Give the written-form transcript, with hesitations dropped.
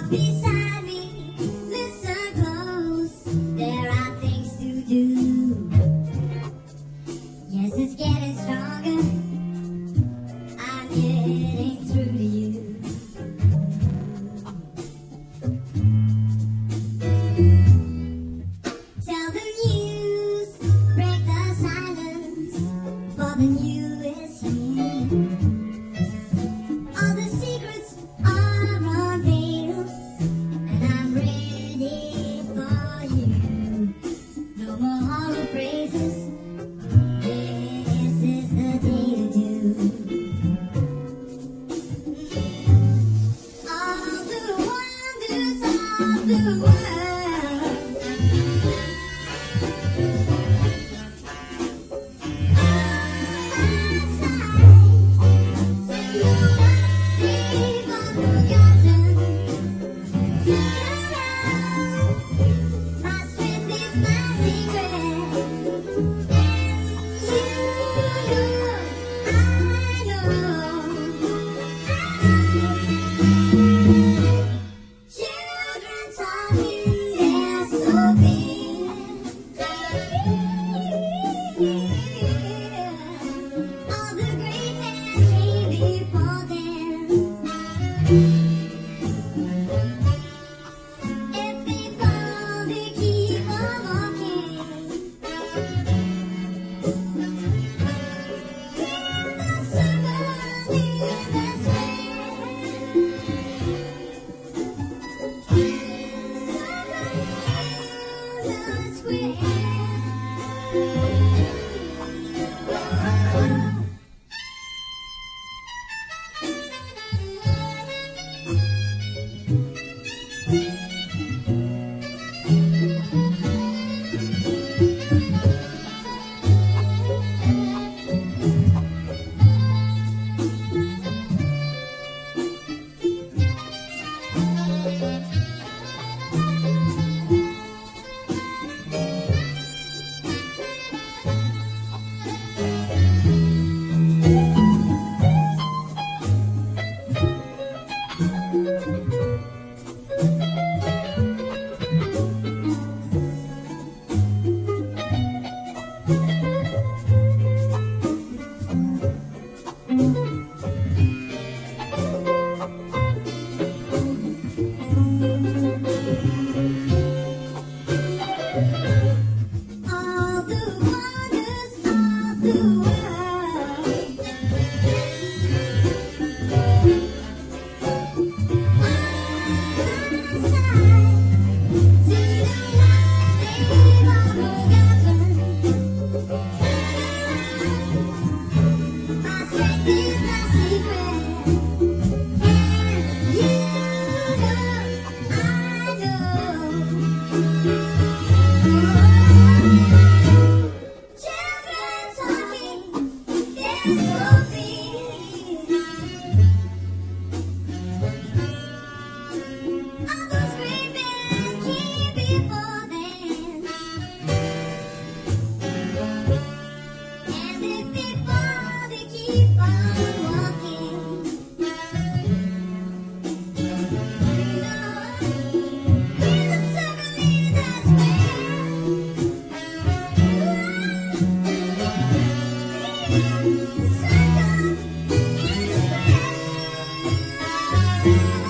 beside me, listen close. There are things to do. Yes, it's getting stronger. I'm getting through to you. Tell the news, break the silence, for the new is here. All the secrets are unveiled, and I'm ready for you. No more hollow phrases. This is the day to do. All the wonders of the world. Thank you.